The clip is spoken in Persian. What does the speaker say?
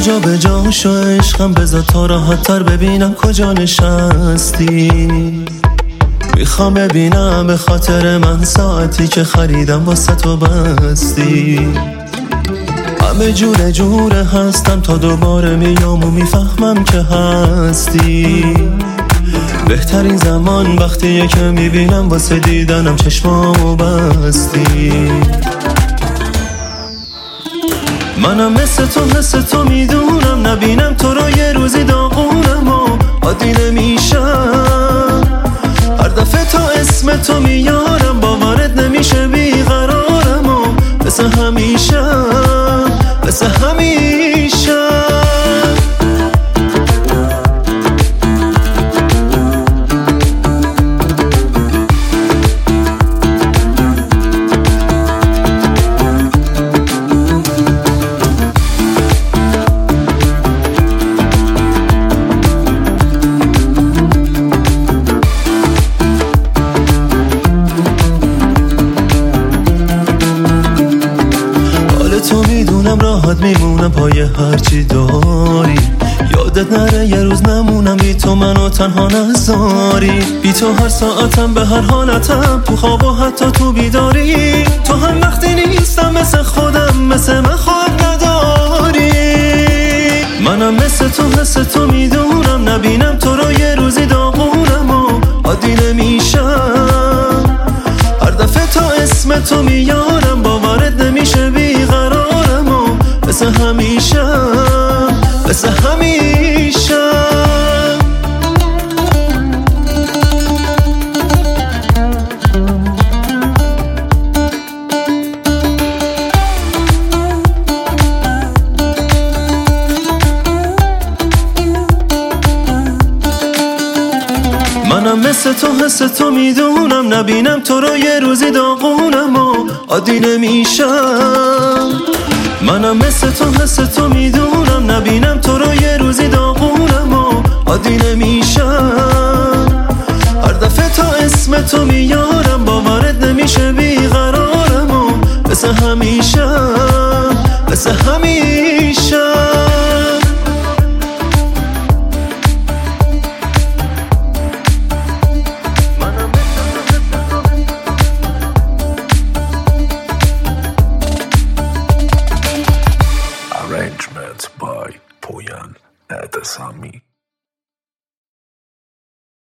جا به جا شو عشقم، بذار تا راحت تر ببینم کجا نشستی. میخوام ببینم به خاطر من ساعتی که خریدم واسه تو بستی. همه جوره هستم تا دوباره میام و میفهمم که هستی. بهترین زمان وقتیه که میبینم واسه دیدنم چشمامو بستی. منم مثل تو میدونم، نبینم تو رو یه روزی داغونم و عادی نمیشم. هر دفعه تا اسم تو میارم باورت نمیشه بیقرارم و مثل همیشه تو میدونم راحت میمونم پای هرچی داری. یادت نره یه روز نمونم بی تو منو تنها نذاری. بی تو هر ساعتم به هر حالتم، تو خواب و حتی تو بیداری. تو هم وقتی نیستم مثل خودم، مثل من خود نداری. منم مثل تو میدونم، نبینم تو رو یه روزی داغونم و عادی نمیشم. هر دفعه تا اسم تو میارم باورت نمیشه بیقرارم و مثل همیشه منم مثل تو میدونم، نبینم تو رو یه روزی داغونم و عادی نمیشم. منم مثل تو میدونم، نبینم تو رو یه روزی داغونم و عادی نمیشم. هر دفعه تا اسم تو میاد